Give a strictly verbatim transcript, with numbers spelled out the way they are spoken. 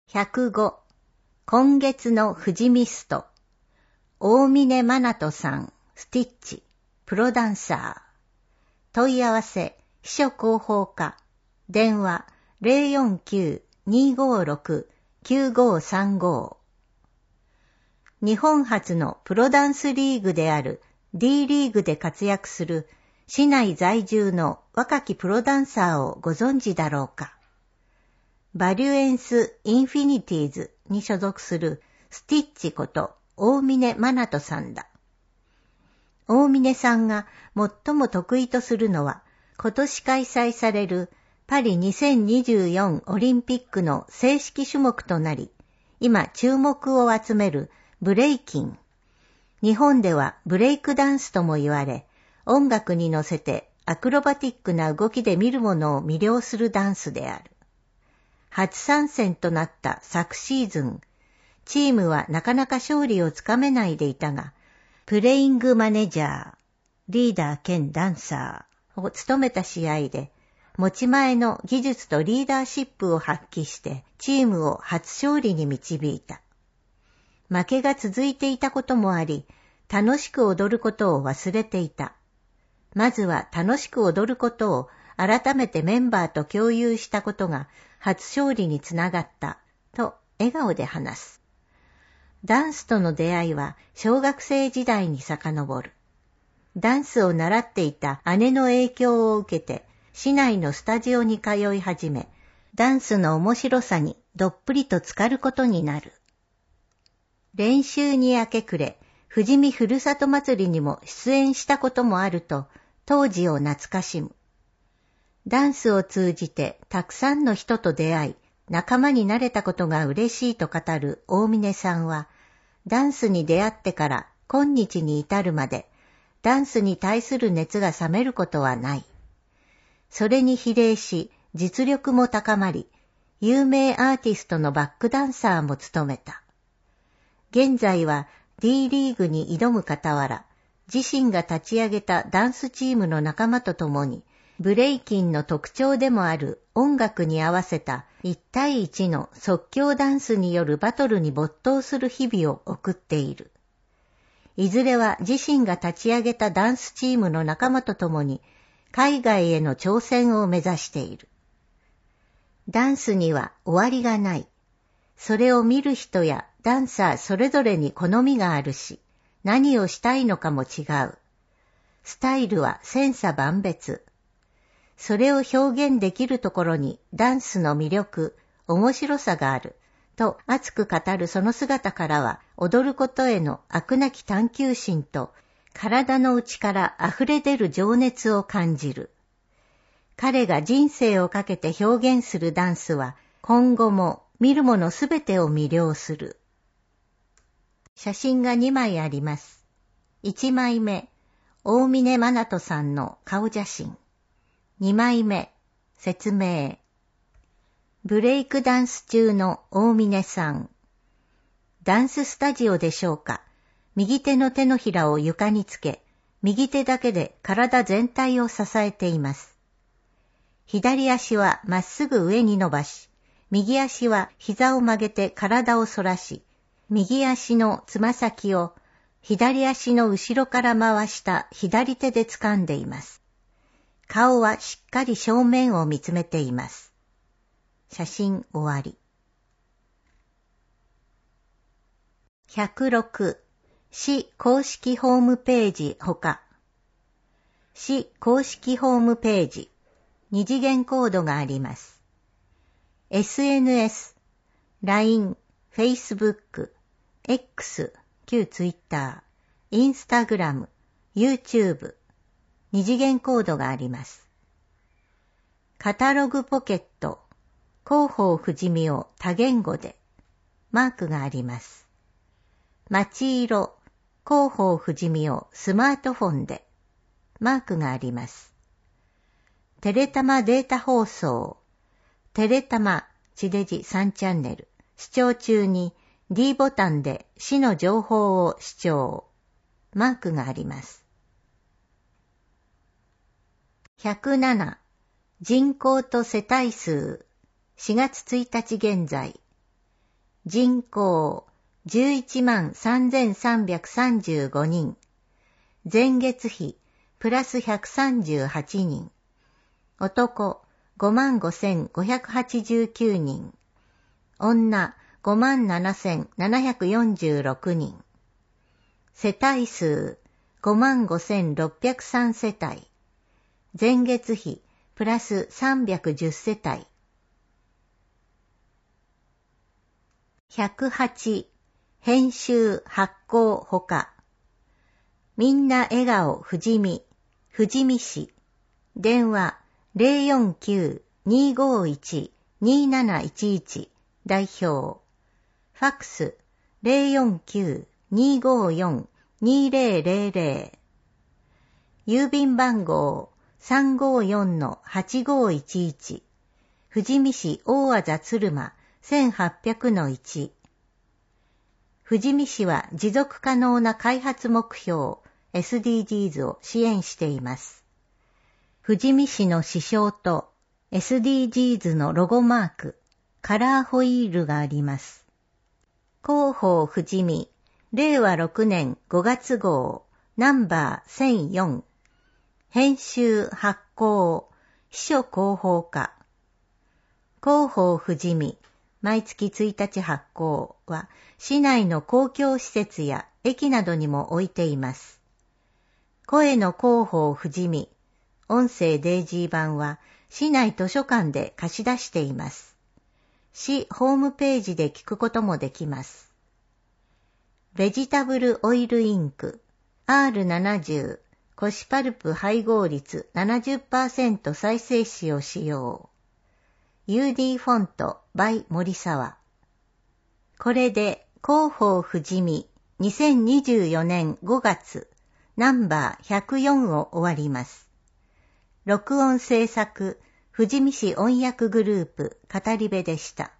ひゃくご、今月の富士ミスト。大峰真人さん、スティッチ、プロダンサー。問い合わせ、秘書広報課。電話、ゼロよんきゅう にーごーろく きゅうごーさんご。日本初のプロダンスリーグである D リーグで活躍する市内在住の若きプロダンサーをご存知だろうか。バリュエンス・インフィニティーズに所属するスティッチこと大峰真人さんだ。大峰さんが最も得意とするのは今年開催されるパリにせんにじゅうよんオリンピックの正式種目となり、今注目を集めるブレイキン。日本ではブレイクダンスとも言われ、音楽に乗せてアクロバティックな動きで見る者を魅了するダンスである。初参戦となった昨シーズン、チームはなかなか勝利をつかめないでいたが、プレイングマネージャー、リーダー兼ダンサーを務めた試合で、持ち前の技術とリーダーシップを発揮してチームを初勝利に導いた。負けが続いていたこともあり、楽しく踊ることを忘れていた。まずは楽しく踊ることを改めてメンバーと共有したことが初勝利につながった、と笑顔で話す。ダンスとの出会いは小学生時代に遡る。ダンスを習っていた姉の影響を受けて、市内のスタジオに通い始め、ダンスの面白さにどっぷりと浸かることになる。練習に明け暮れ、富士見ふるさと祭りにも出演したこともあると、当時を懐かしむ。ダンスを通じてたくさんの人と出会い、仲間になれたことが嬉しいと語る大峰さんは、ダンスに出会ってから今日に至るまで、ダンスに対する熱が冷めることはない。それに比例し、実力も高まり、有名アーティストのバックダンサーも務めた。現在は D リーグに挑む傍ら、自身が立ち上げたダンスチームの仲間と共に、ブレイキンの特徴でもある音楽に合わせたいち対いちの即興ダンスによるバトルに没頭する日々を送っている。いずれは自身が立ち上げたダンスチームの仲間と共に海外への挑戦を目指している。ダンスには終わりがない。それを見る人やダンサーそれぞれに好みがあるし、何をしたいのかも違う。スタイルは千差万別。それを表現できるところにダンスの魅力、面白さがある、と熱く語るその姿からは、踊ることへの飽くなき探求心と、体の内から溢れ出る情熱を感じる。彼が人生をかけて表現するダンスは、今後も見る者すべてを魅了する。写真がにまいあります。いちまいめ、大峰真人さんの顔写真。にまいめ、説明。ブレイクダンス中の大峰さん。ダンススタジオでしょうか。右手の手のひらを床につけ、右手だけで体全体を支えています。左足はまっすぐ上に伸ばし、右足は膝を曲げて体を反らし、右足のつま先を左足の後ろから回した左手で掴んでいます。顔はしっかり正面を見つめています。写真終わり。ひゃくろく、市公式ホームページほか。市公式ホームページ、二次元コードがあります。エスエヌエス、ライン、Facebook、X、旧 Twitter、Instagram、YouTube、二次元コードがあります。カタログポケット、広報富士見を多言語で、マークがあります。街色、広報富士見をスマートフォンで、マークがあります。テレタマデータ放送、テレタマ地デジさんチャンネル、視聴中に D ボタンで市の情報を視聴、マークがあります。ひゃくなな、人口と世帯数、しがつついたち現在、 人口じゅういちまんさんぜんさんびゃくさんじゅうごにん。前月比プラスひゃくさんじゅうはちにん。男ごまんごせんごひゃくはちじゅうきゅうにん。女ごまんななせんななひゃくよんじゅうろくにん。世帯数ごまんごせんろっぴゃくさんせたい。前月比プラスさんびゃくじゅうせたい。ひゃくはち編集発行ほか。みんな笑顔富士見富士見市。電話 ゼロよんきゅう にーごーいち にーなないちいち 代表。ファックス ゼロよんきゅう にーごーよん にーぜろぜろぜろ。郵便番号 さんごーよん はちごーいちいち 富士見市大字鶴間 せんはっぴゃくのいち。富士見市は持続可能な開発目標 エスディージーズ を支援しています。富士見市の指標と エスディージーズ のロゴマーク、カラーホイールがあります。広報富士見、れいわろくねんごがつ号、ナンバーせんよん。編集発行、秘書広報課。広報富士見、毎月ついたち発行は、市内の公共施設や駅などにも置いています。声の広報富士見、音声デイジー版は、市内図書館で貸し出しています。市ホームページで聞くこともできます。ベジタブルオイルインク アールななじゅう コシパルプ配合率 ななじゅっパーセント 再生紙を使用。ユーディー フォント by 森沢。これで広報富士見にせんにじゅうよねんごがつナンバーひゃくよんを終わります。録音制作富士見市音訳グループ語り部でした。